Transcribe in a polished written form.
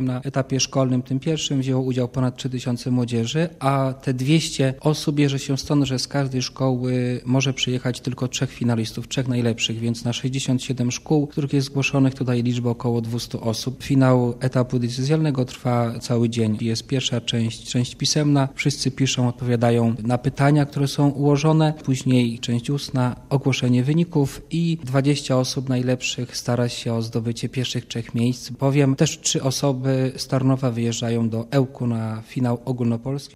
na etapie szkolnym, tym pierwszym, wzięło udział ponad 3000 młodzieży, a te 200 osób bierze się stąd, że z każdej szkoły może przyjechać tylko 3 finalistów, 3 najlepszych, więc na 67 szkół, których jest zgłoszonych, tutaj liczba około 200 osób. Finał etapu decyzjalnego trwa cały dzień. Jest pierwsza część pisemna, wszyscy piszą, odpowiadają na pytania, które są ułożone, później część ustna, ogłoszenie wyników i 20 osób najlepszych stara się o zdobycie pierwszych 3 miejsc, bowiem też 3 osoby z Tarnowa wyjeżdżają do Ełku na finał ogólnopolski.